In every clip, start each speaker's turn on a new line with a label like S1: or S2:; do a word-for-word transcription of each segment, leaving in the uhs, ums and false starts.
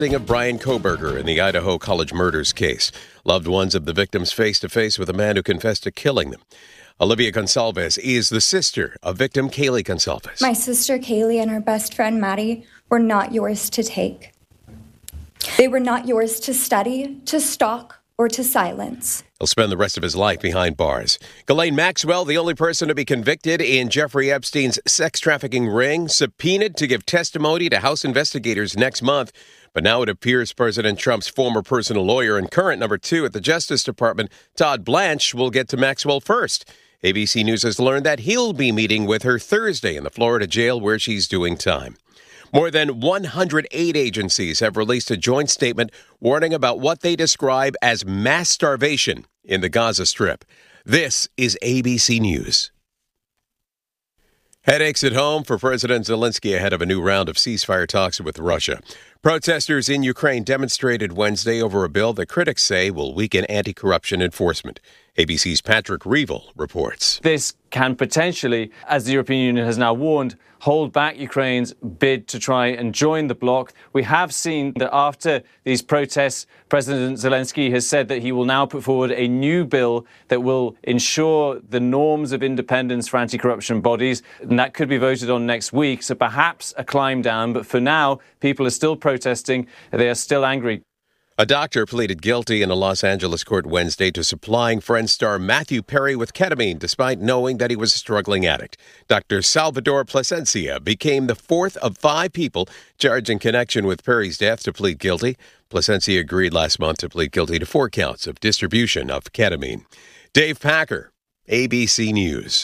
S1: Of Brian Kohberger in the Idaho college murders case. Loved ones of the victims face-to-face with a man who confessed to killing them. Olivia Gonsalves is the sister of victim Kaylee Gonsalves.
S2: My sister Kaylee and her best friend Maddie were not yours to take. They were not yours to study, to stalk, or to silence.
S1: He'll spend the rest of his life behind bars. Ghislaine Maxwell, the only person to be convicted in Jeffrey Epstein's sex trafficking ring, subpoenaed to give testimony to House investigators next month. But now it appears President Trump's former personal lawyer and current number two at the Justice Department, Todd Blanche, will get to Maxwell first. A B C News has learned that he'll be meeting with her Thursday in the Florida jail where she's doing time. More than one hundred eight agencies have released a joint statement warning about what they describe as mass starvation in the Gaza Strip. This is A B C News. Headaches at home for President Zelensky ahead of a new round of ceasefire talks with Russia. Protesters in Ukraine demonstrated Wednesday over a bill that critics say will weaken anti-corruption enforcement. A B C's Patrick Reevell reports.
S3: This can potentially, as the European Union has now warned, hold back Ukraine's bid to try and join the bloc. We have seen that after these protests, President Zelensky has said that he will now put forward a new bill that will ensure the norms of independence for anti-corruption bodies, and that could be voted on next week. So perhaps a climb down, but for now, people are still protesting. They are still angry.
S1: A doctor pleaded guilty in a Los Angeles court Wednesday to supplying Friends star Matthew Perry with ketamine despite knowing that he was a struggling addict. Doctor Salvador Plasencia became the fourth of five people charged in connection with Perry's death to plead guilty. Plasencia agreed last month to plead guilty to four counts of distribution of ketamine. Dave Packer, A B C News.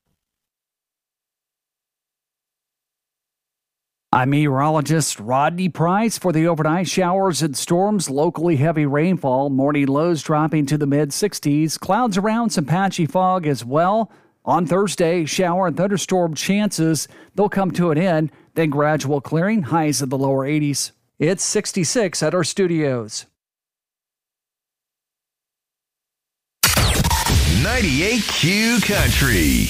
S4: I'm meteorologist Rodney Price. For the overnight showers and storms, locally heavy rainfall, morning lows dropping to the mid sixties, clouds around, some patchy fog as well. On Thursday, shower and thunderstorm chances, they'll come to an end, then gradual clearing, highs in the lower eighties. It's sixty-six at our studios.
S5: ninety-eight Q Country.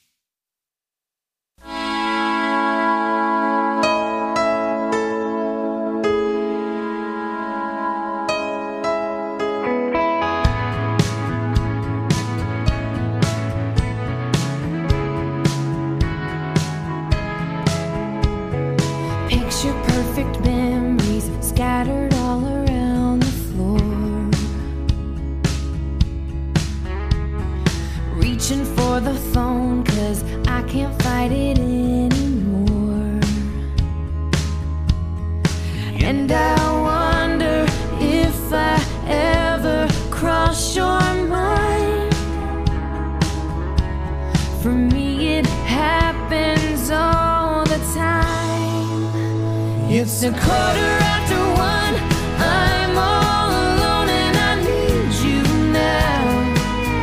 S6: Picture perfect memories scattered all around the floor. Reaching for the phone 'cause I can't fight it anymore. And I wonder if I ever cross your mind. For me it happens all the time. It's a quarter after one, I'm all alone and I need you now.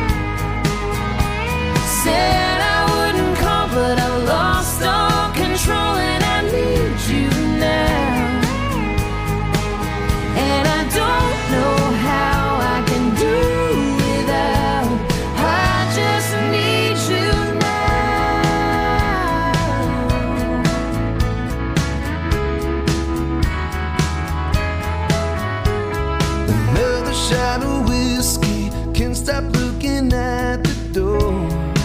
S6: Said I wouldn't call but I lost all control and I need you now. And I don't know how I can do without, I just need you now.
S7: Another shot of whiskey, can't stop looking at the door.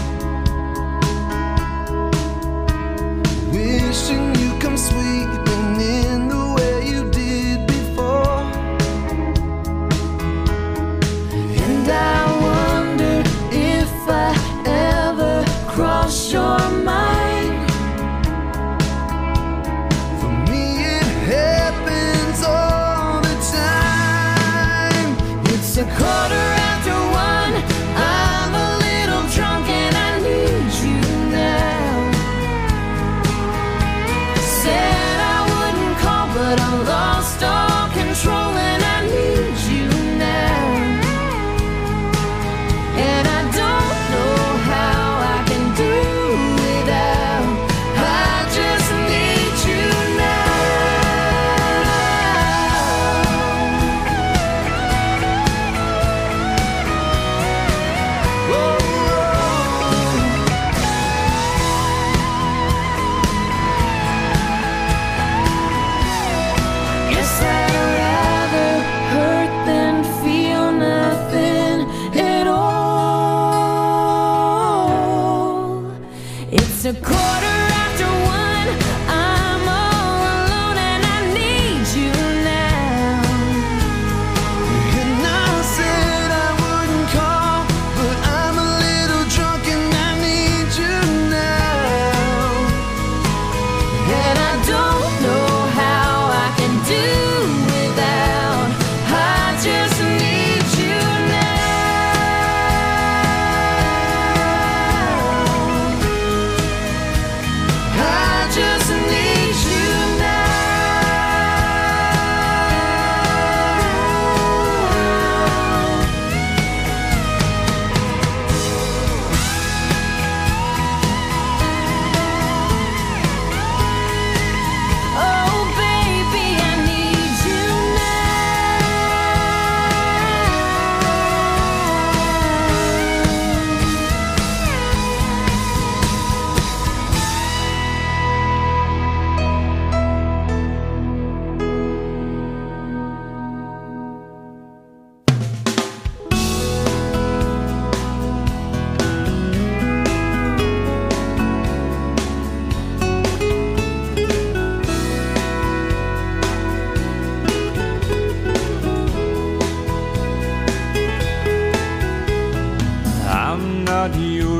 S7: Wishing you come sweeping in the way you did before.
S6: And I wonder if I ever cross your mind.
S7: For me it happens all the time.
S6: It's a quarter after one,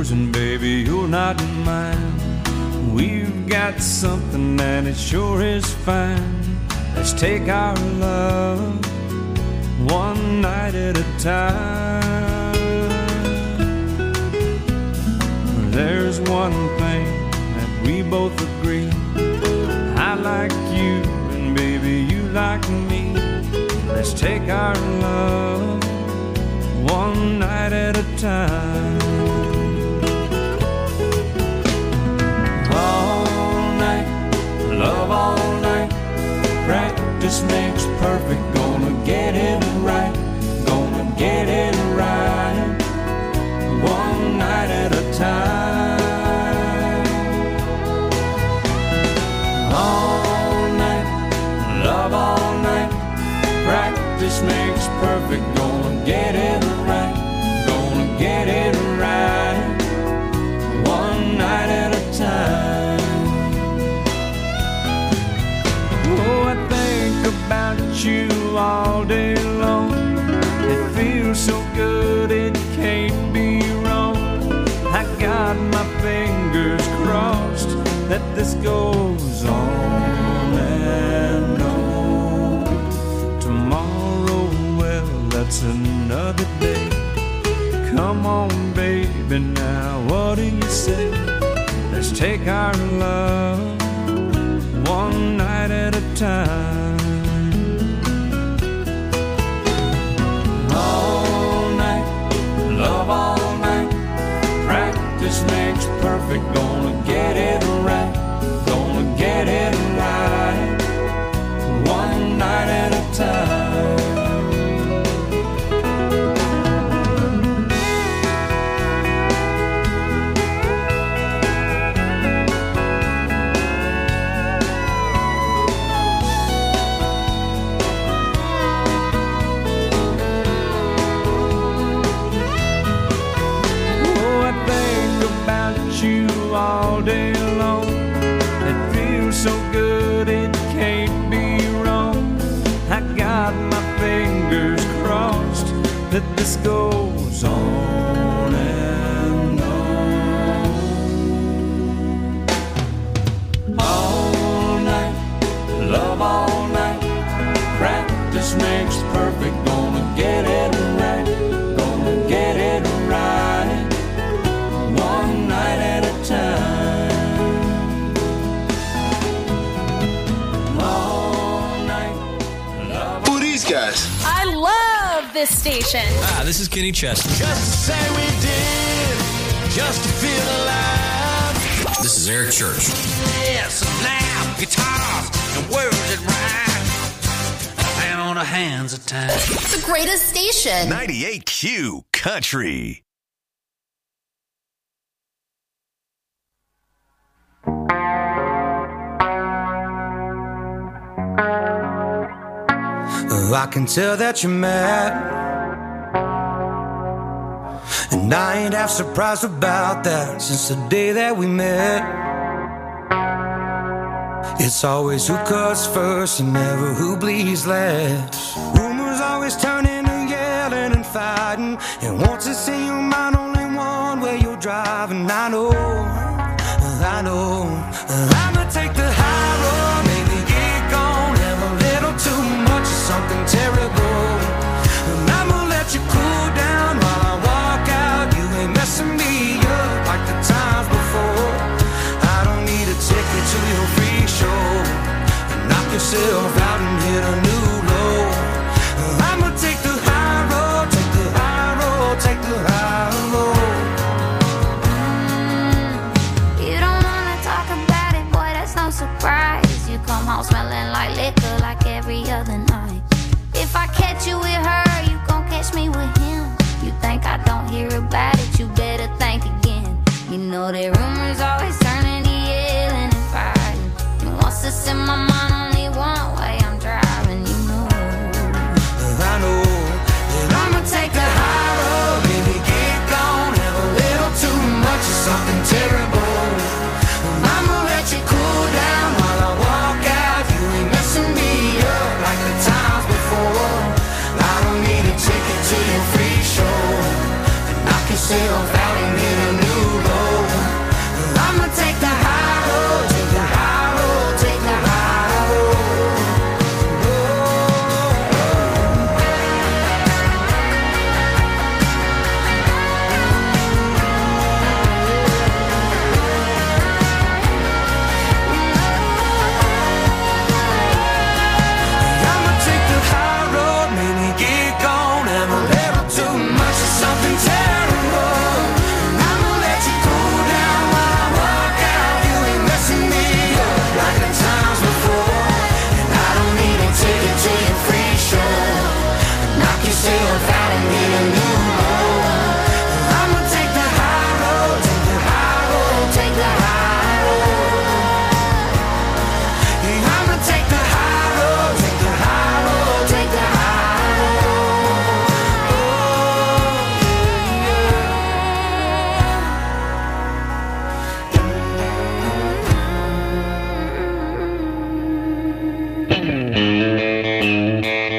S8: yours, and baby, you're not mine. We've got something and it sure is fine. Let's take our love one night at a time. There's one thing that we both agree. I like you and baby you like me. Let's take our love one night at a time. All night, love all night. Practice makes perfect. Gonna get it right. Gonna get it right. One night at a time. All night, love all night. Practice makes perfect. Gonna get it right. Gonna get it right. One night at a time. Oh, I think about you all day long. It feels so good, it can't be wrong. I got my fingers crossed that this goes on and on. Tomorrow, well, that's another day. Come on, baby, now what do you say? Let's take our love one night at a time. All night, love all night. Practice makes perfect. Gonna get it right. Gonna get it right. One night at a time. All day long, it feels so good, it can't be wrong. I got my fingers crossed that this goes on and on. All night, love all night. Practice makes perfect. Gonna get it right. Gonna get it right. One night at a time. All night.
S5: Who are these guys?
S9: I love this station.
S10: Ah, this is Kenny Chesney.
S7: Just to say we did, just to feel alive.
S10: This is Eric Church.
S11: Yes, now, guitars and words that rhyme. And on our hands at times.
S9: The greatest station.
S5: ninety-eight Q Country.
S7: I can tell that you're mad, and I ain't half surprised about that. Since the day that we met, it's always who cuts first and never who bleeds last. Rumors always turning to yelling and fighting, and once it's in your mind, only one way you're driving. I know, I know, I'ma take the high road, maybe get gone, have a little too much of something terrible, and I'ma let you cool down while I walk out. You ain't messing me up like the times before. I don't need a ticket to your free show, knock yourself out and hit a new low. I'ma take the high road, take the high road, take the high road.
S12: You don't wanna talk about it, boy, that's no surprise. You come home smelling like liquor like every other night. If I catch you with her, you gon' catch me with him. You think I don't hear about it, you better think again. You know that rumors always turning to yelling and fighting, and once it's in my mind, only one way I'm driving, you know.
S7: I know that I'ma take the high road, baby, get gone, have a little too much of something terrible. I'ma let you cool down while I walk out. You ain't messing me up like the times before. I don't need a ticket to your free show, and knock yourself out and hit a new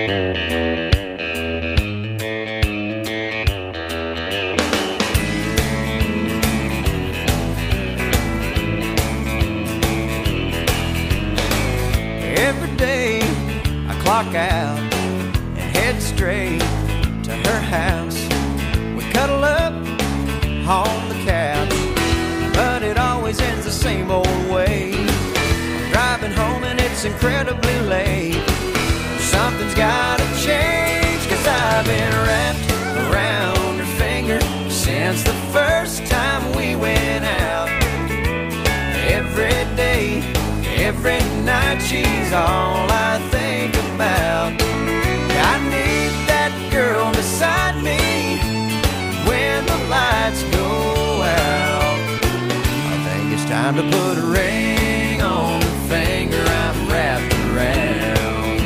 S8: Every day I clock out and head straight to her house. We cuddle up on the couch, but it always ends the same old way. I'm driving home and it's incredibly late. Something's gotta change, cause I've been wrapped around her finger since the first time we went out. Every day, every night, she's all I think about. I need that girl beside me when the lights go out. I think it's time to put a ring on the finger I'm wrapped around.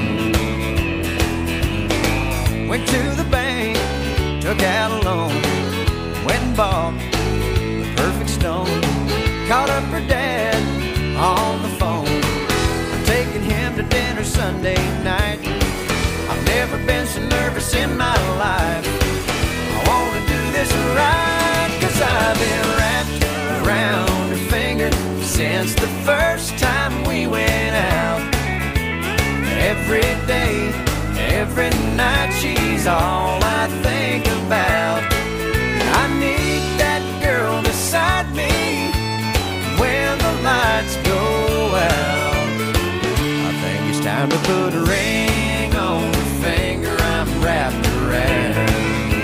S8: Went to the bank, took out a loan, went and bought the perfect stone. Called up her dad on the phone, I'm taking him to dinner Sunday night. I've never been so nervous in my life. I wanna do this right, cause I've been wrapped around her finger since the first time we went out. Every day, every night, she's all I think about. I need that girl beside me when the lights go out. I think it's time to put a ring on the finger I'm wrapped around.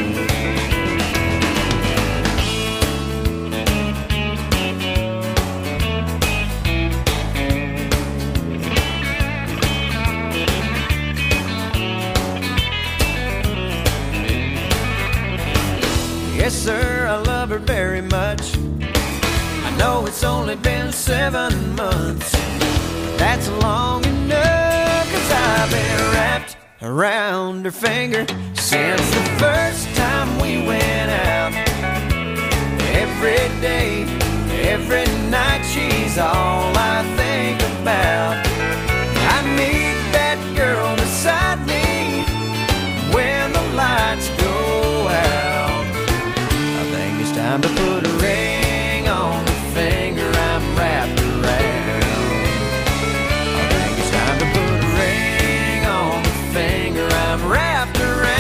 S8: Yes, sir, I love her very much. I know it's only been seven months, but that's long enough, cause I've been wrapped around her finger since the first time we went out. Every day, every night, she's all I think about. I need that girl beside me when the lights go out. I think it's time to put a ring on the finger I'm wrapped around. I think it's time to put a ring on the finger I'm wrapped around.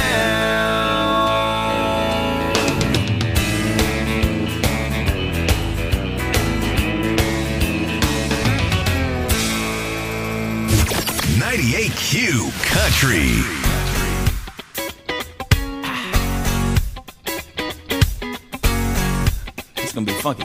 S5: ninety-eight Q Country.
S11: It's gonna be funky.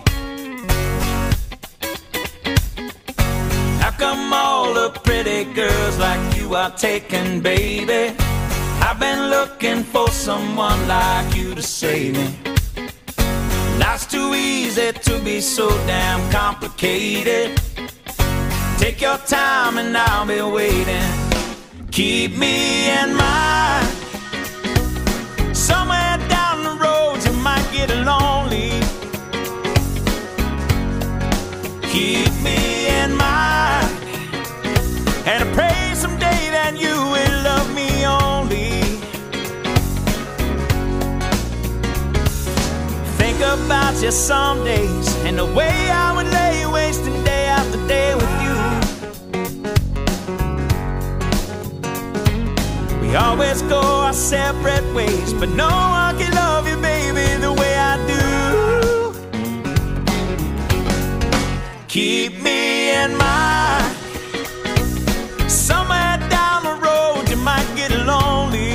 S11: How come all the pretty girls like you are taken, baby? I've been looking for someone like you to save me. Life's too easy to be so damn complicated. Take your time and I'll be waiting. Keep me in mind. Somewhere down the road you might get lonely. Keep me in mind. And I pray someday that you will love me only. Think about you some days and the way I would lay wasting day after day with you. We always go our separate ways, but no one can love you, baby, the way I do. Keep me in mind. Somewhere down the road you might get lonely.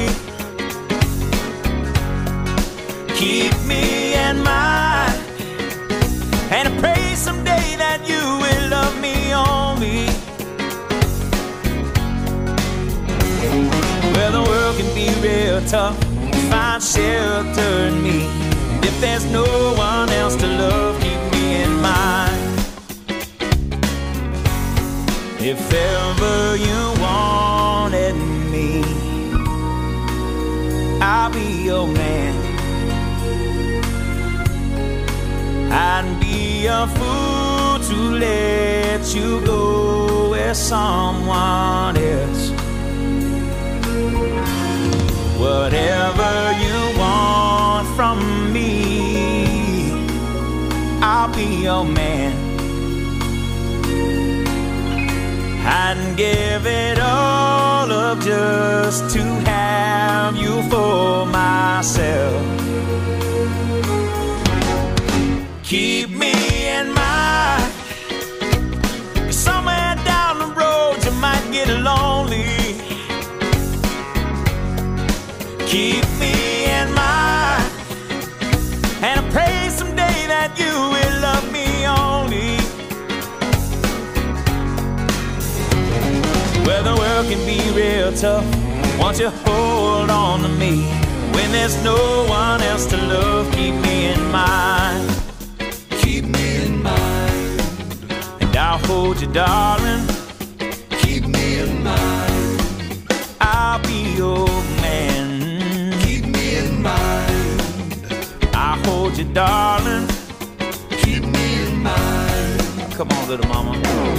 S11: Keep me in mind. And I pray someday that you will love me only. Well, the world can be real tough to find shelter in me. And if there's no one else to love, keep me in mind. If ever you wanted me, I'll be your man. I'd be a fool to let you go with someone else. on me, I'll be your man. I'd give it all up just to have you for myself. Keep me in mind, somewhere down the road you might get lonely. Keep me in mind, and I pray someday that you will love me only. Well, the world can be real tough, won't you hold on to me? When there's no one else to love, keep me in mind. Keep me in mind, and I'll hold you, darling. Keep me in mind, I'll be your man. Keep me in mind, I'll hold you, darling. Keep me in mind. Come on, little mama.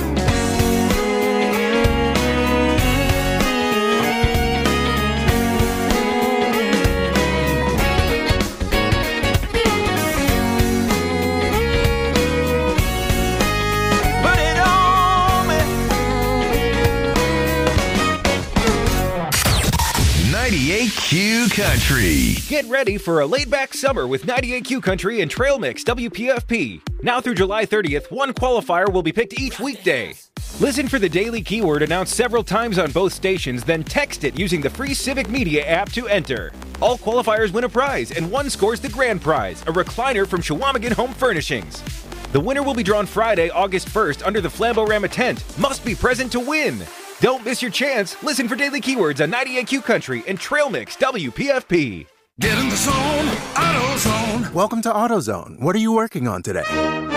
S5: ninety-eight Q Country.
S13: Get ready for a laid-back summer with ninety-eight Q Country and Trail Mix W P F P. Now through July thirtieth, one qualifier will be picked each weekday. Listen for the daily keyword announced several times on both stations, then text it using the free Civic Media app to enter. All qualifiers win a prize, and one scores the grand prize, a recliner from Chequamegon Home Furnishings. The winner will be drawn Friday, August first under the Flamborama tent. Must be present to win. Don't miss your chance. Listen for daily keywords on ninety-eight Q Country and Trail Mix W P F P.
S14: Get in the zone, AutoZone. Welcome to AutoZone. What are you working on today?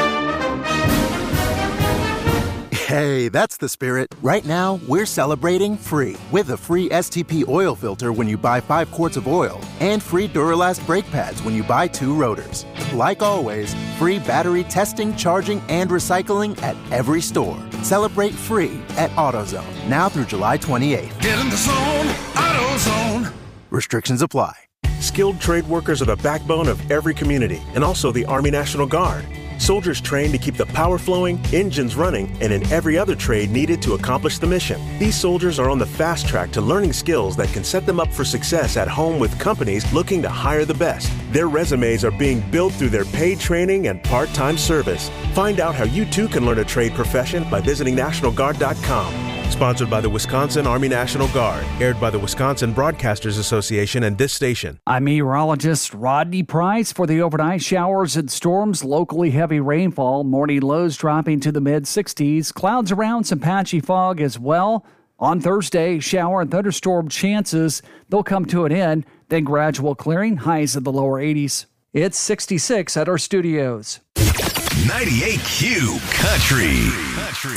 S14: Hey, that's the spirit. Right now, we're celebrating free with a free S T P oil filter when you buy five quarts of oil and free Duralast brake pads when you buy two rotors. Like always, free battery testing, charging, and recycling at every store. Celebrate free at AutoZone, now through July twenty-eighth.
S15: Get in the zone, AutoZone.
S14: Restrictions apply.
S16: Skilled trade workers are the backbone of every community and also the Army National Guard. Soldiers trained to keep the power flowing, engines running, and in every other trade needed to accomplish the mission. These soldiers are on the fast track to learning skills that can set them up for success at home with companies looking to hire the best. Their resumes are being built through their paid training and part-time service. Find out how you too can learn a trade profession by visiting National Guard dot com. Sponsored by the Wisconsin Army National Guard. Aired by the Wisconsin Broadcasters Association and this station.
S4: I'm meteorologist Rodney Price. For the overnight showers and storms, locally heavy rainfall, morning lows dropping to the mid sixties. Clouds around, some patchy fog as well. On Thursday, shower and thunderstorm chances. They'll come to an end, then gradual clearing, highs in the lower eighties. It's sixty-six at our studios.
S5: ninety-eight Q Country. Country.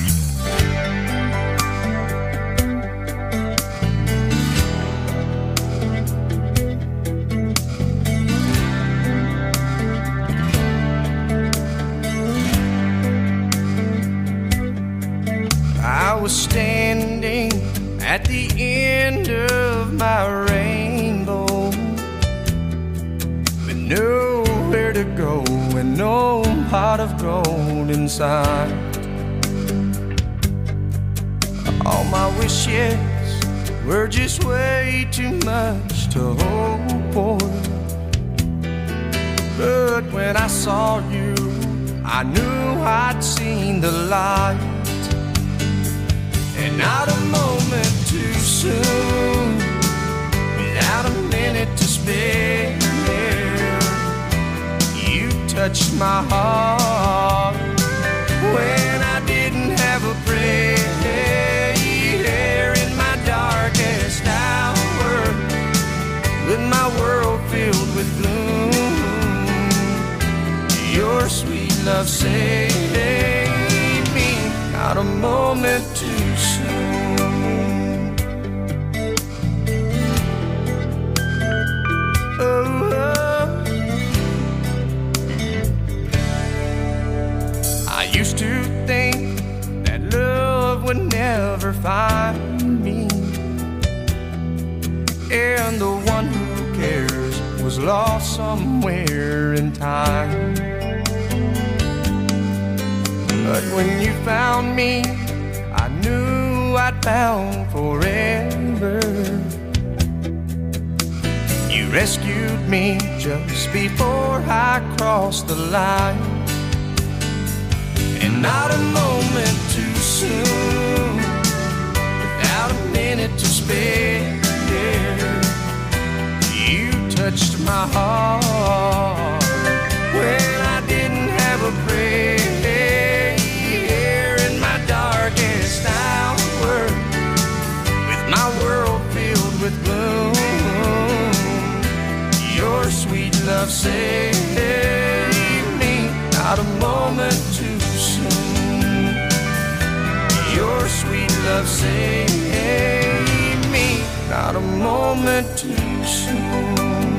S7: I was standing at the end of my rainbow with nowhere to go and no pot of gold inside. All my wishes were just way too much to hope for. But when I saw you, I knew I'd seen the light. And not a moment too soon, without a minute to spare, you touched my heart when I didn't have a prayer. In my darkest hour, with my world filled with gloom, your sweet love saved me. Not a moment too soon. Oh, oh. I used to think that love would never find me, and the one who cares was was lost somewhere in time. But when you found me, I knew I'd found forever. You rescued me just before I crossed the line, and not a moment too soon, without a minute to spare. You touched my heart when I didn't have a prayer. In my darkest hour, with my world filled with gloom, your sweet love saved me, not a moment too soon. Your sweet love saved me, not a moment too soon.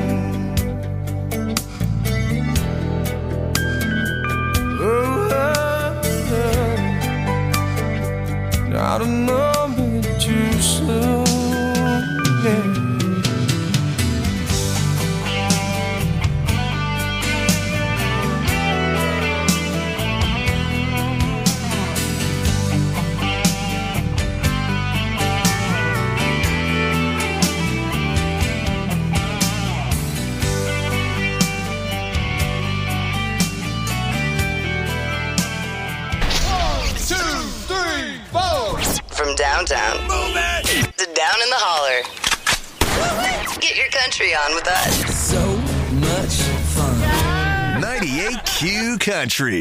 S7: Oh, oh, oh. Not a moment too soon. Yeah.
S17: From downtown to down in the holler. Get your country on with us.
S5: So much fun. ninety-eight Q Country.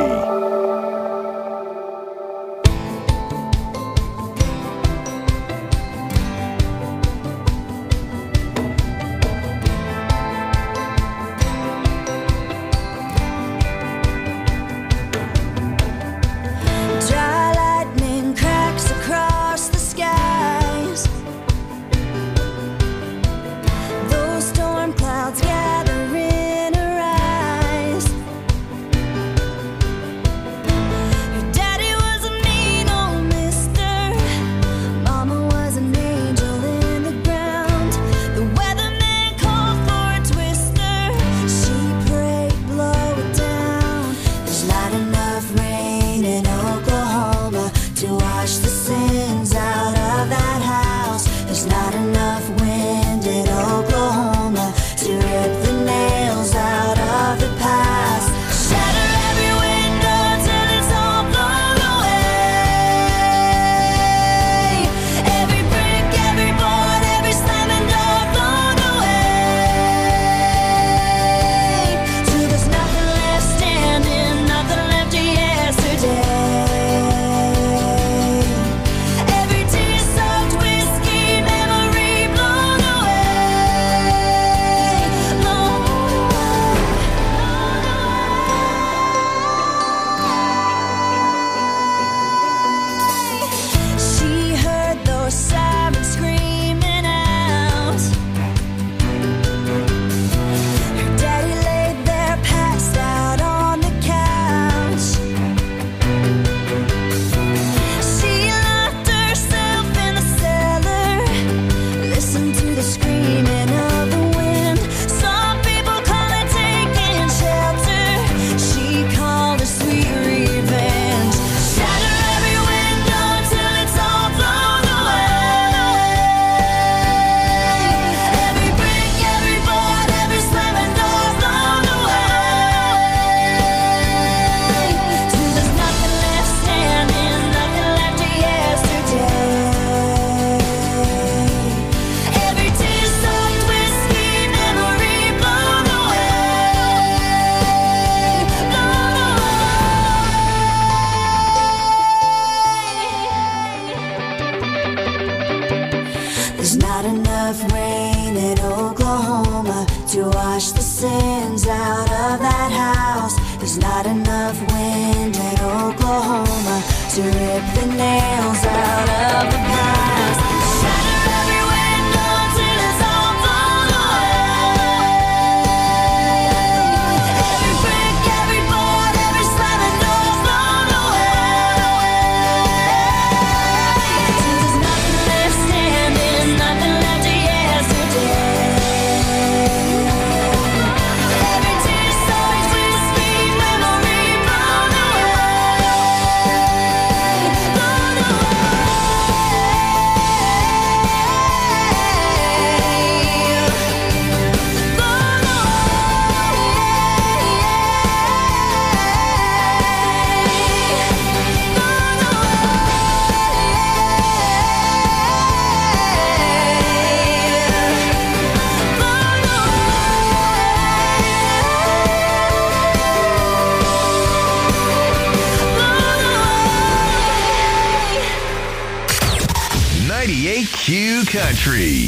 S5: Country.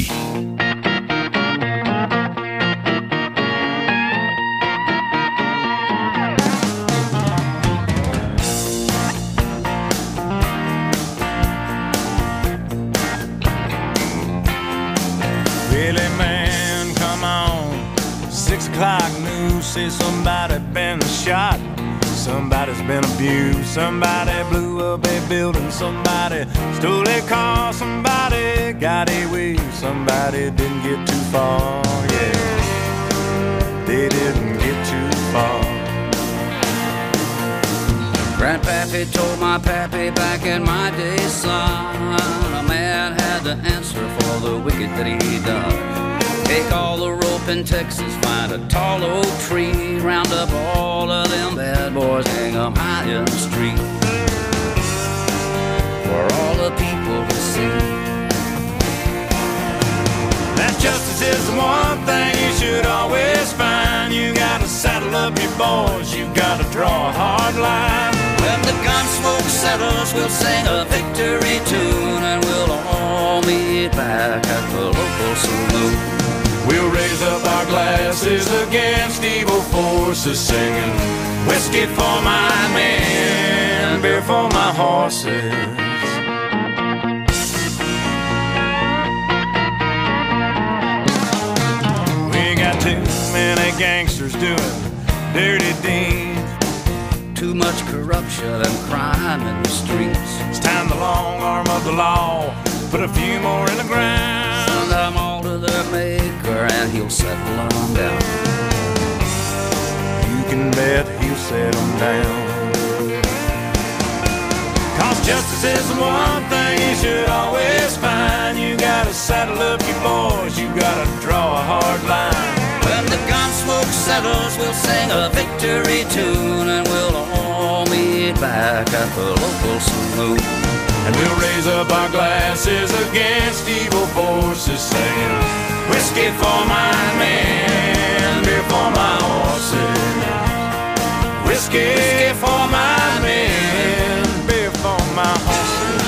S8: Really, man, come on. Six o'clock news says somebody been shot. Somebody's been abused. Somebody blew up a building. Somebody stole a car. Somebody got away. Somebody didn't get too far. Yeah, they didn't get too far.
S18: Grandpappy told my pappy back in my day, son, a man had to answer for the wicked that he done. Take all the rope in Texas, find a tall oak tree, round up all of them bad boys, hang them high in the street for all the people to see.
S8: That justice is the one thing you should always find. You gotta saddle up your boys, you gotta draw a hard line.
S18: When the gun smoke settles, we'll sing a victory tune, and we'll all meet back at the local saloon.
S8: We'll raise up our glasses against evil forces, singing whiskey for my men, beer for my horses. We got too many gangsters doing dirty deeds,
S18: too much corruption and crime in the streets.
S8: It's time the long arm of the law put a few more in the ground.
S18: Send them all to their maker and he'll settle them down.
S8: You can bet he'll settle them down. Cause justice is the one thing you should always find. You gotta saddle up your boys, you gotta draw a hard line.
S18: When the gun smoke settles, we'll sing a victory tune, and we'll all meet back at the local saloon.
S8: And we'll raise up our glasses against evil forces, singing whiskey for my men, beer for my horses. Whiskey for my men, beer for my horses.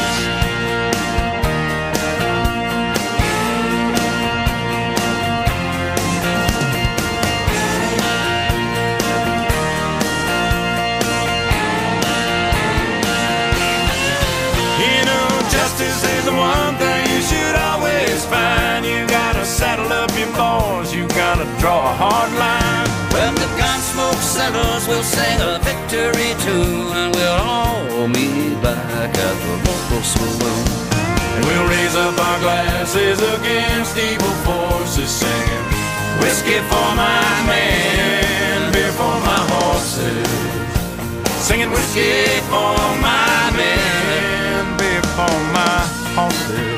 S8: Justice is the one thing you should always find. You gotta saddle up your boys, you gotta draw a hard line.
S18: When the gun smoke settles, we'll sing a victory tune, and we'll all meet back at the local saloon.
S8: And we'll raise up our glasses against evil forces, singing whiskey for my men, beer for my horses. Singing whiskey for my men, beer for my horses.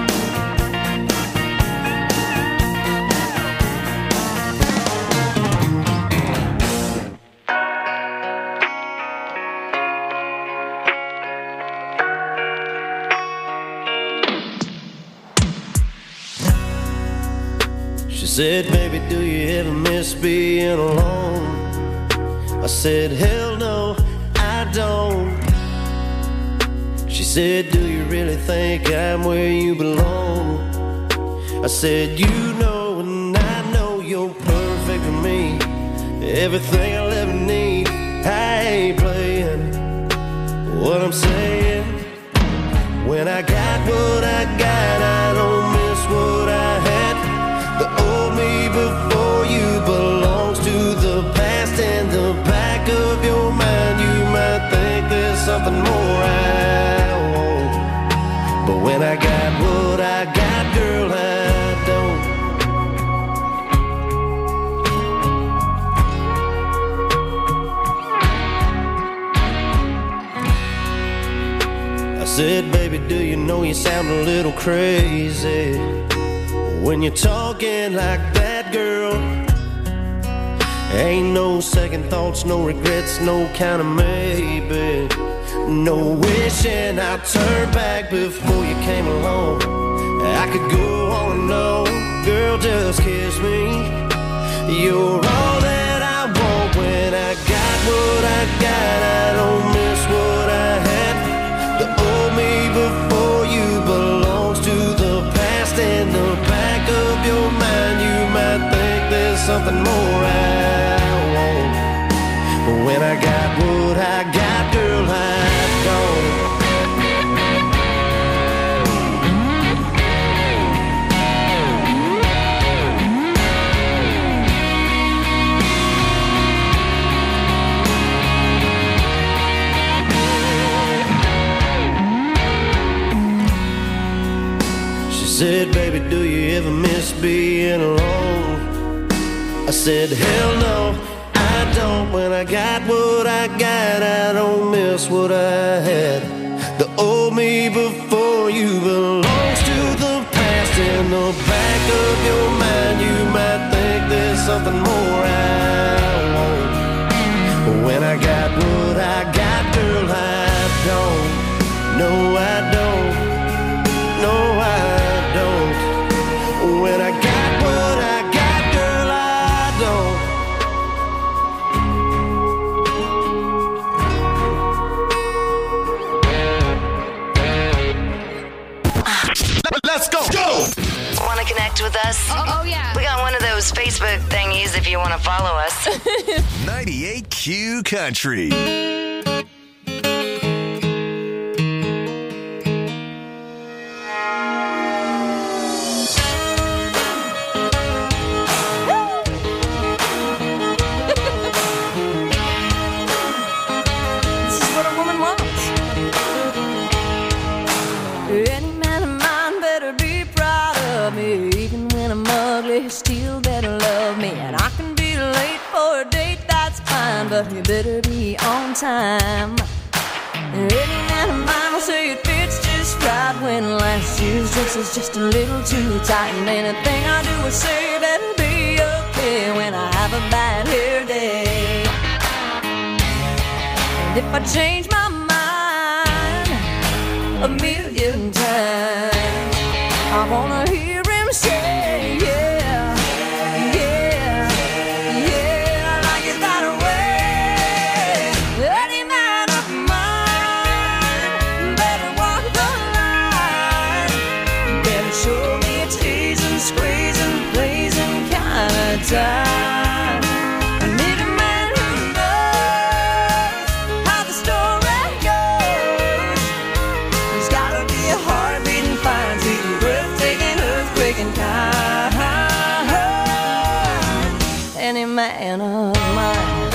S19: She said, baby, do you ever miss being alone? I said, hell no, I don't. She said, do you really think I'm where you belong? I said, you know and I know you're perfect for me. Everything I'll ever need. I ain't playing what I'm saying. When I got what I got, I don't miss what I had. The old me before you belongs to the past. In the back of your mind, you might think there's something more I want. But when I got what I got, girl, I don't. I said, baby, do you know you sound a little crazy when you're talking like that, girl? Ain't no second thoughts, no regrets, no kind of maybe. No wishing I'd turn back before you came along. I could go on and on, girl, just kiss me. You're all that I want. When I got what I got, I don't miss what I had. The old me before you belongs to the past. And there's something more I want. But when I got what I got, girl, I don't. Said, baby, do you ever miss being alone? I said, hell no, I don't. When I got what I got, I don't miss what I had. The old me before you belongs to the past. In the back of your mind, you might think there's something more I want. But when I got what I got, girl, I don't. No, I don't. No, I don't. When I got what I got, girl, I
S5: don't. Let's go. Go.
S17: Want to connect with us?
S9: Oh, oh, yeah.
S17: We got one of those Facebook thingies if you want to follow us.
S5: ninety-eight Q Country.
S6: Still better love me, and I can be late for a date, that's fine, but you better be on time. Any man of mine will say it fits just right when last year's dress is just a little too tight, and anything I do or say better be okay when I have a bad hair day. And if I change my mind a million times, I wanna hear him say, yeah. Time. I need a man who knows how the story goes. There's gotta be a heart beating fine, sweet, breathtaking, earthquaking kind. Any man of mine.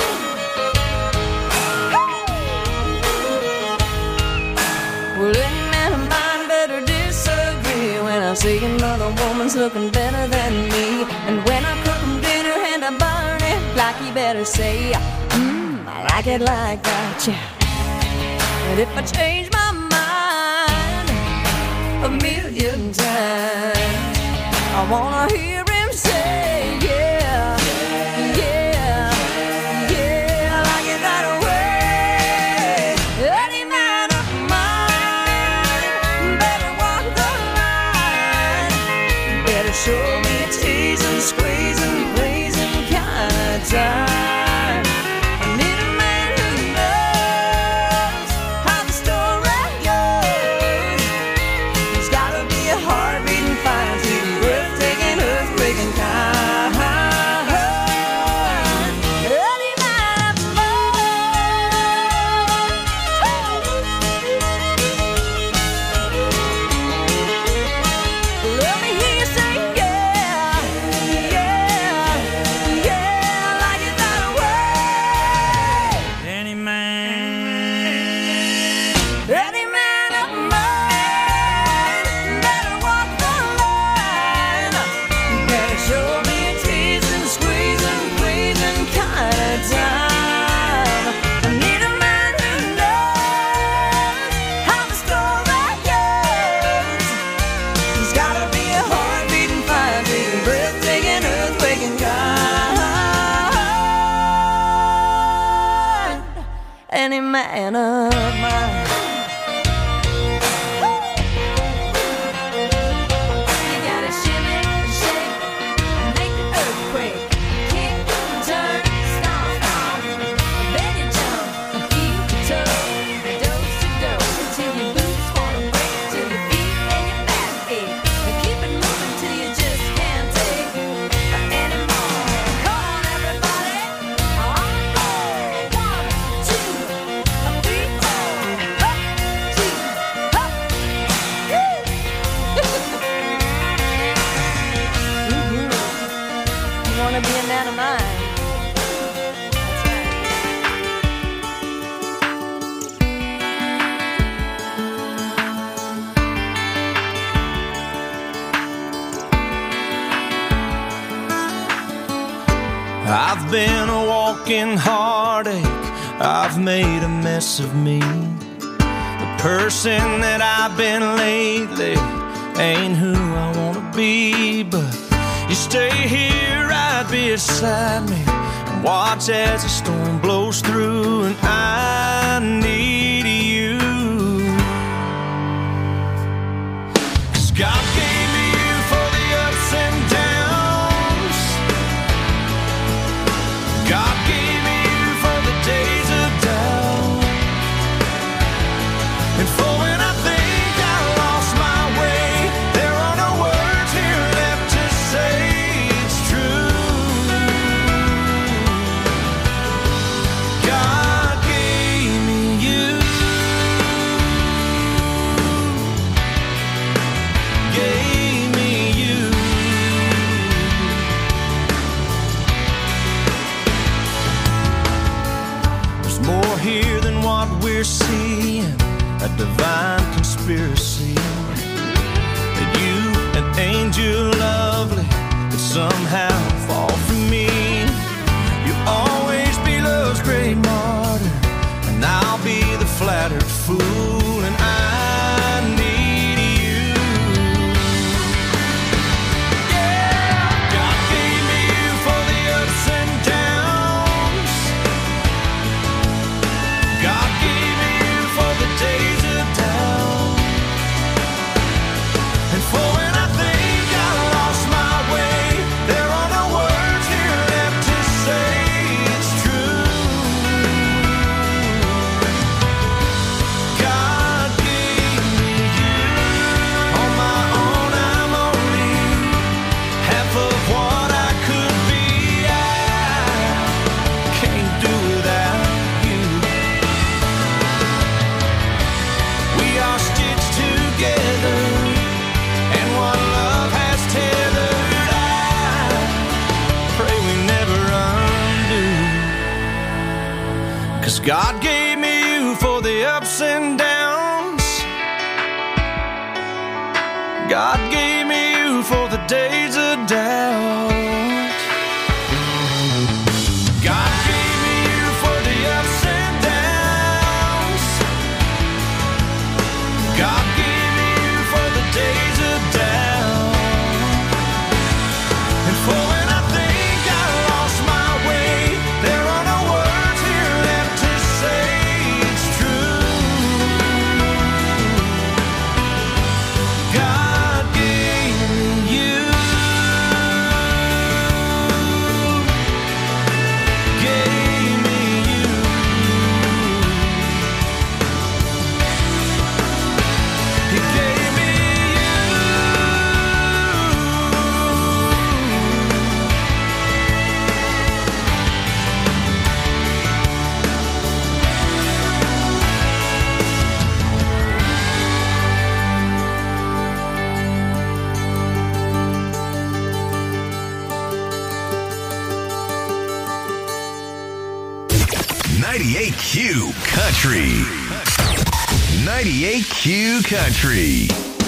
S6: Well, any man of mine better disagree when I see another woman's looking better than me, and when I cook I burn it like you better say, mmm, I like it like that, yeah. And if I change my mind a million times, I wanna hear him say, yeah, yeah, yeah, I like it that way. Any man of mine better walk the line, better show me a tease and squeeze and play time. I need a man who knows how the story goes. There's gotta be a heart beating fine, sweet, breathtaking, earthquaking kind. Any man of mine. Let me hear you say yeah, yeah, yeah. Any man of mine. You gotta shimmy, shake, and make the earthquake. Kick, turn, stomp, stomp. Then you jump, heel to toe, dose to dose, until your boots wanna break, till your feet and your back ache. And keep it moving till you just can't take anymore. wanna be a man of mine.
S15: I've been a walking heartache, I've made a mess of me. The person that I've been lately ain't who I wanna be. But you stay here right beside me and watch as the storm blows through, and I need you. 'Cause God gave me you for the ups and downs. God gave me you for the days of doubt, and for when I think I lost my way, there are no words here left to say it's true. God gave me you, gave me you. There's more here than what we're seeing, a divine conspiracy. That you, an angel lovely, could somehow fall from me. You'll always be love's great martyr, and I'll be the flattered fool, and I need you. Yeah, God gave me you for the ups and downs. God gave me you for the days of doubt, and for when I think I lost my way, there are no words here left to say it's true. God gave me you. On my own, I'm only half of what I could be. I can't do without you. We are stitched together, and one love has tethered. I pray we never undo. 'Cause God gave me you for the ups and downs. God gave me you for the days of doubt. God gave me you for the ups and downs. God gave me you for the days of doubt, and for when I think I lost my way, there are no words here left to say it's true. God gave me you, gave me you. He gave me
S5: ninety-eight Q Country. ninety-eight Q Country.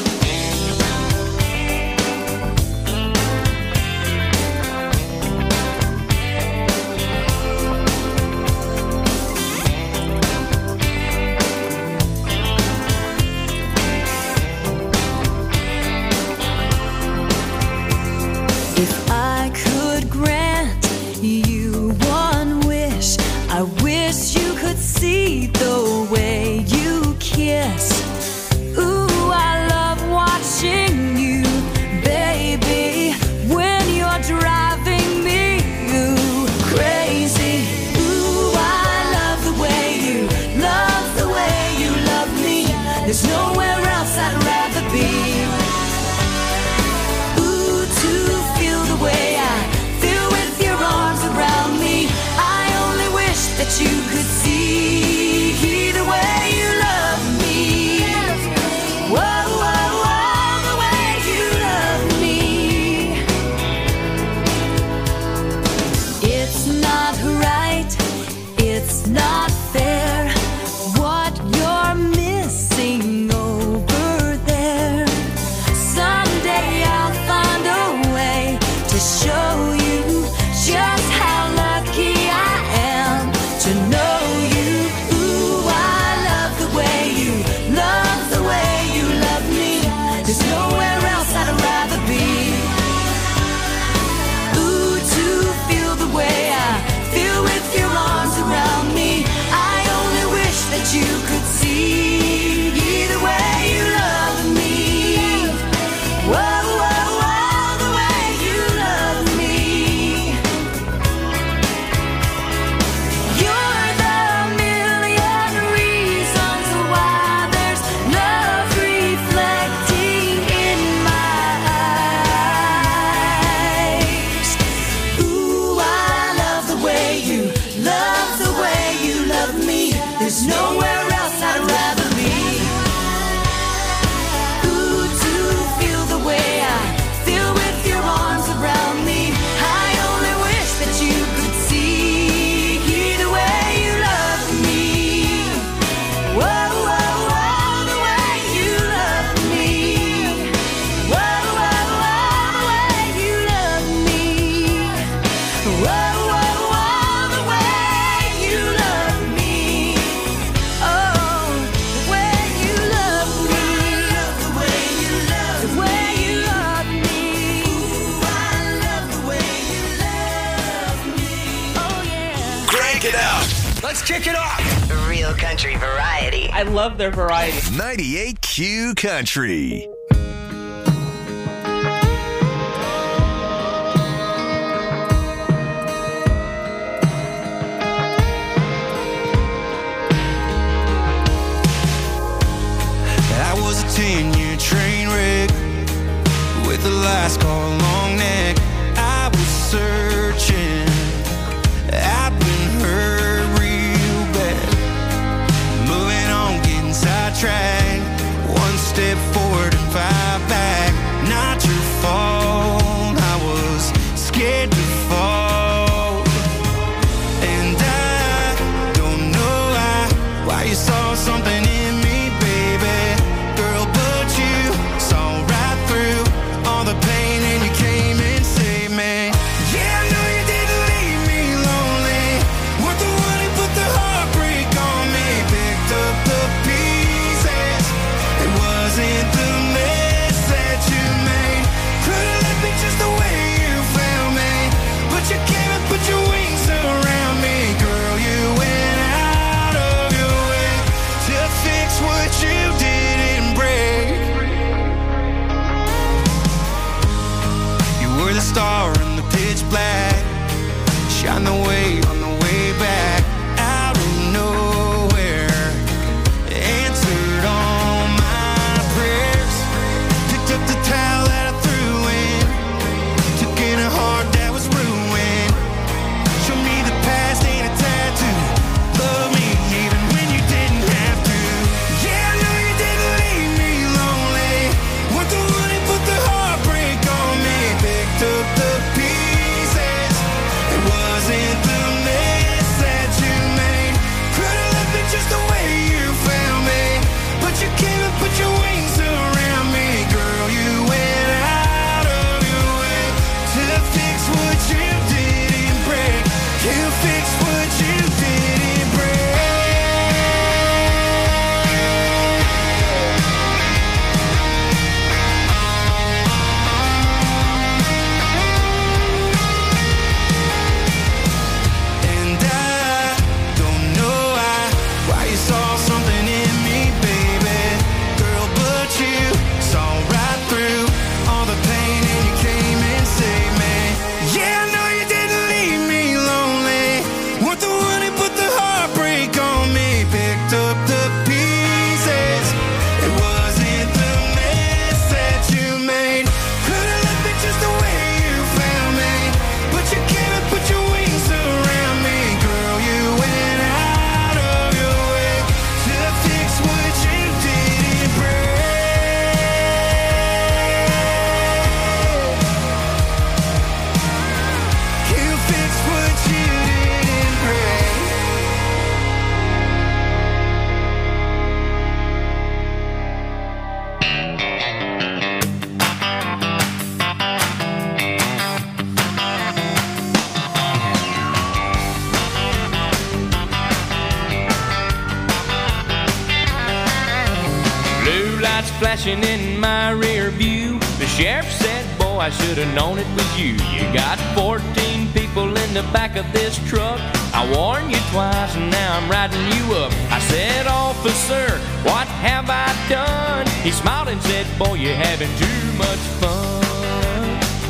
S6: If I could grant you one wish, I wish you could see the way you kiss. Ooh, I love it's not fair what you're missing over there. Someday I'll find a way to show you just how lucky I am to know you. Ooh, I love the way you love the way you love me. There's nowhere else I'd rather be. Ooh, to feel the way I feel with your arms around me. I only wish that you could see the way you love me. Whoa, whoa, whoa, the way you love me. You're the million reasons why there's love reflecting in my eyes. Ooh, I love the way you love the way you love me. There's nowhere else I'd rather be. Ooh, to feel the way I feel with your arms around me. I only wish that you could see the way you love me. Whoa, whoa, whoa, the way you love me. Whoa, whoa, whoa, the way you love me. Whoa, whoa, whoa, the way you love me. Oh, the way you love me. The way you love me. The way you love me. Ooh, I love the way you love me. Oh, yeah.
S5: Crank it up.
S13: Let's kick it off.
S17: Real country variety.
S20: I love their variety.
S5: ninety-eight Q Country.
S15: I was a ten-year train wreck with a last call long neck. I was searching, I've been hurt real bad. Moving on, getting sidetracked. One step forward and
S11: flashing in my rear view. The sheriff said, boy, I should have known it was you. You got fourteen people in the back of this truck. I warned you twice and now I'm riding you up. I said, officer, what have I done? He smiled and said, boy, you're having too much fun.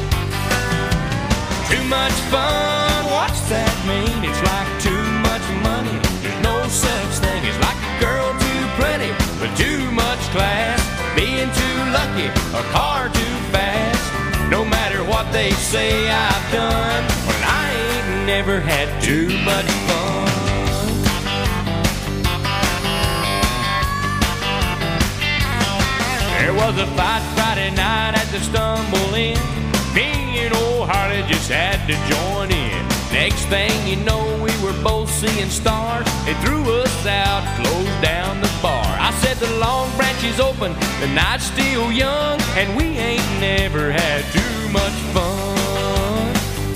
S11: Too much fun, what's that mean? It's like too much money. There's no such thing as like a girl too pretty, but too much class. Being too lucky, a car too fast. No matter what they say I've done, well, I ain't never had too much fun. There was a fight Friday night at the Stumble Inn. Me and old Harley just had to join in. Next thing you know, we were both seeing stars. They threw us out, closed down the bar. I said the Long Branch is open, the night's still young, and we ain't never had too much fun.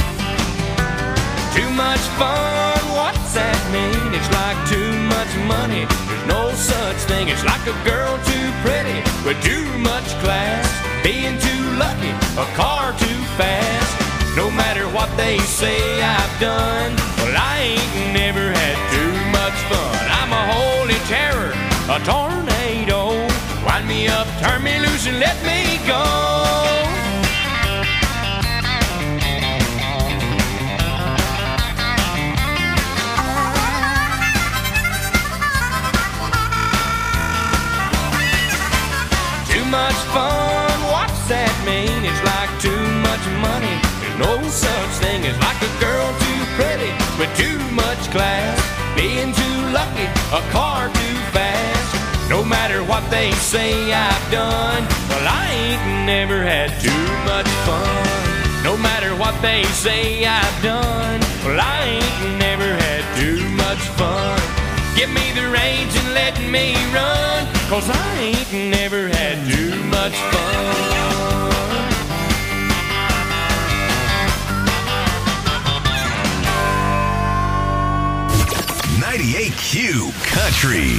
S11: Too much fun, what's that mean? It's like too much money. There's no such thing. It's like a girl too pretty with too much class. Being too lucky, a car too fast. No matter what they say I've done, well, I ain't never had too much fun. I'm a holy terror, a tornado. Wind me up, turn me loose, and let me go. Too much fun, what's that mean? It's like too much money. No such thing as like a girl too pretty with too much class. Being too lucky, a car too fast. No matter what they say I've done, well, I ain't never had too much fun. No matter what they say I've done, well, I ain't never had too much fun. Give me the reins and let me run, 'cause I ain't never had too much fun.
S5: ninety-eight Q Country.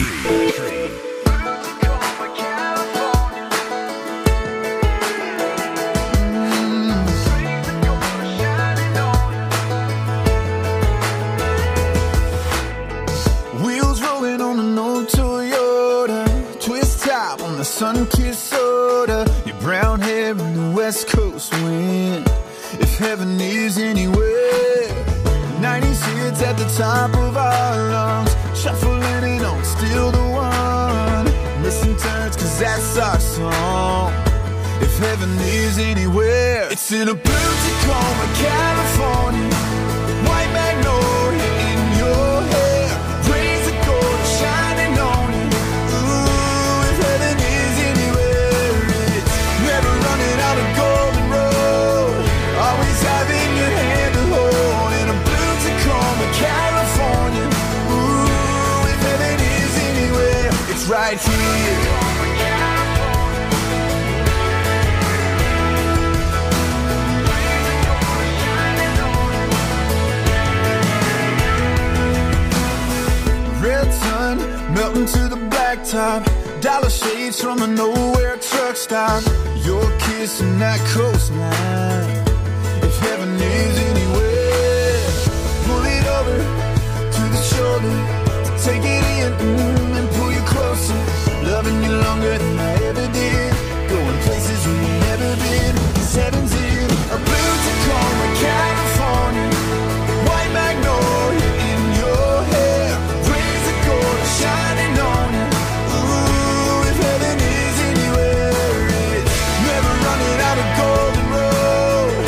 S20: Wheels rolling on an old Toyota, twist top on the sun-kissed soda, your brown hair in the West Coast wind. If heaven is anywhere, nineties hits at the top of our lungs, shuffling it on, still the one. Missing turns, 'cause that's our song. If heaven is anywhere, it's in a blue Tacoma, California. White magnolia in your hair, rays of gold shining on you. Ooh, if heaven is anywhere, it's never running out of golden road, always having your hand to hold. In a blue Tacoma, California. Ooh, if heaven is anywhere, it's right here. Red sun melting to the blacktop, dollar shades from a nowhere truck stop. Your kiss and that coastline. If heaven is anywhere, pull it over to the shoulder to take it in mm, and pull you closer. Loving you longer than I ever did, going places we never been. 'Cause heaven's in a blue Tacoma, California. White magnolia in your hair, rays of gold shining on you. Ooh, if heaven is anywhere, it's never running out of golden road,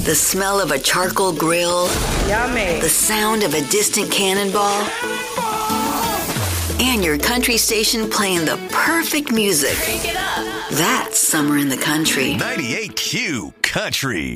S17: The smell of a charcoal grill.
S21: Yummy.
S17: The sound of a distant cannonball. And your country station playing the perfect music.
S9: Pick it up.
S17: That's summer in the country.
S5: ninety-eight Q Country.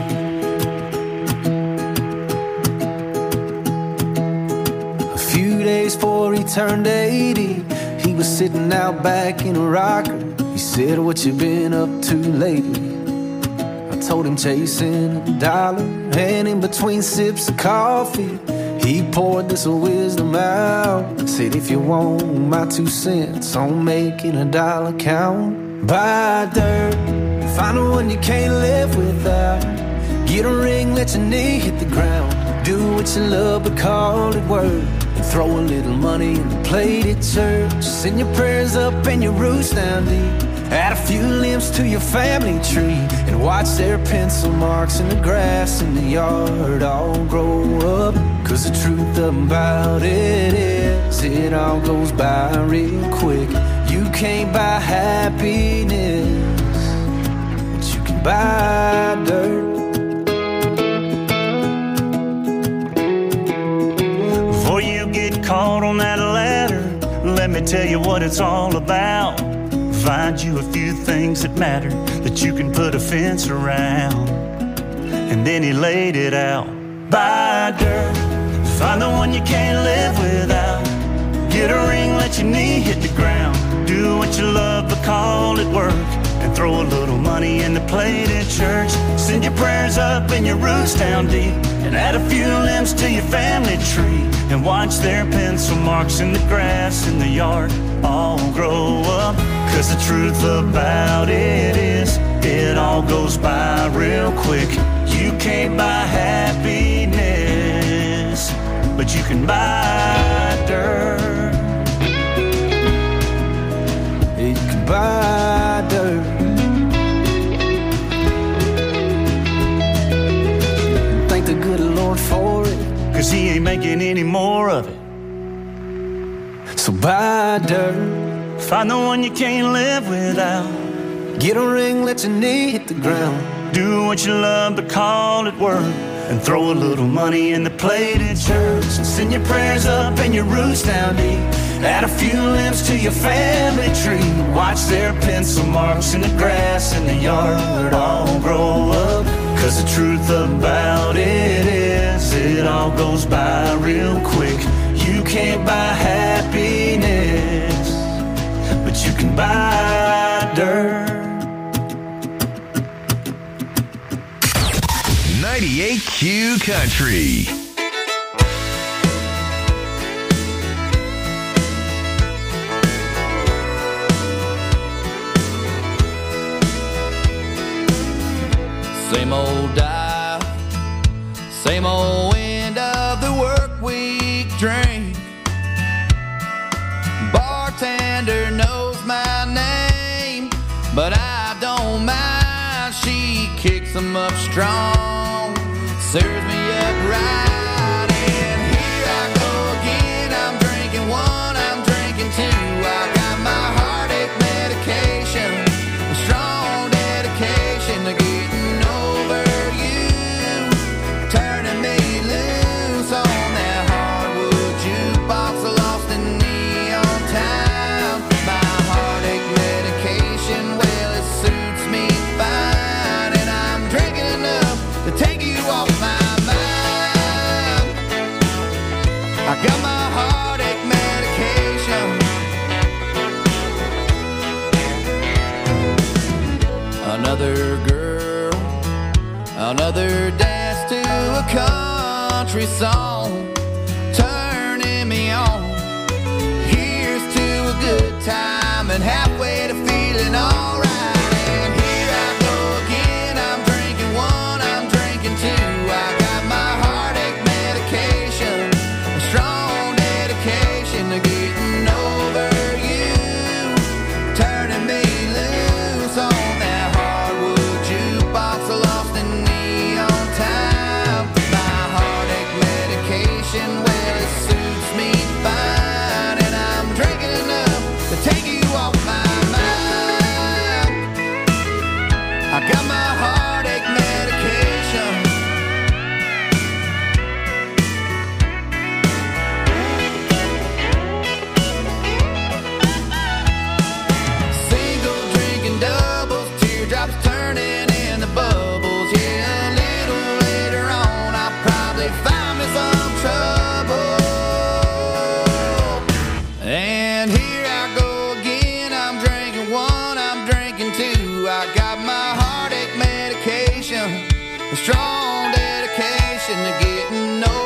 S15: A few days before he turned eighty, he was sitting out back in a rocker. He said, "What you been up to lately?" I told him chasing a dollar, and in between sips of coffee, he poured this wisdom out. Said, "If you want my two cents on making a dollar count, buy dirt, find the one you can't live without. Get a ring, let your knee hit the ground. Do what you love, but call it work. And throw a little money in the plate at church. Send your prayers up and your roots down deep. Add a few limbs to your family tree, and watch their pencil marks in the grass in the yard all grow up. Cause the truth about it is, it all goes by real quick. You can't buy happiness, but you can buy dirt."
S8: Before you get caught on that ladder, let me tell you what it's all about. Find you a few things that matter that you can put a fence around. And then he laid it out. Buy dirt, find the one you can't live without. Get a ring, let your knee hit the ground. Do what you love, but call it work. And throw a little money in the plate at church. Send your prayers up and your roots down deep. And add a few limbs to your family tree. And watch their pencil marks in the grass in the yard all grow up. Cause the truth about it is, it all goes by real quick. You can't buy happiness, but you can buy dirt.
S15: You can buy dirt. Thank the good Lord for it,
S8: cause he ain't making any more of it.
S15: So buy dirt.
S8: Find the one you can't live without.
S15: Get a ring, let your knee hit the ground.
S8: Do what you love, but call it work. And throw a little money in the plate at church. And send your prayers up and your roots down deep. Add a few limbs to your family tree. Watch their pencil marks in the grass in the yard all grow up. Cause the truth about it is, it all goes by real quick. You can't buy happiness, but you can buy dirt.
S5: ninety-eight Q Country.
S18: Same old dial, same old end of the work week drink. Bartender knows my name, but I don't mind. She kicks them up strong, serves me up right, and here I go again. I'm drinking one, I'm drinking two. I got my heartache medication, a strong dedication to getting over you, turning me loose on that hardwood jukebox, lost in neon town. My heartache medication, well, it suits me fine, and I'm drinking enough to take you off my mind. I got my heartache medication. Another girl, another dance to a country song, turning me on. Here's to a good time and halfway to feeling alright. And here I go again. I'm drinking one, I'm drinking two. I got my heartache medication, a strong dedication to getting over you, turning me loose on that hardwood jukebox, lost in neon time. My heartache medication. a strong dedication to getting over.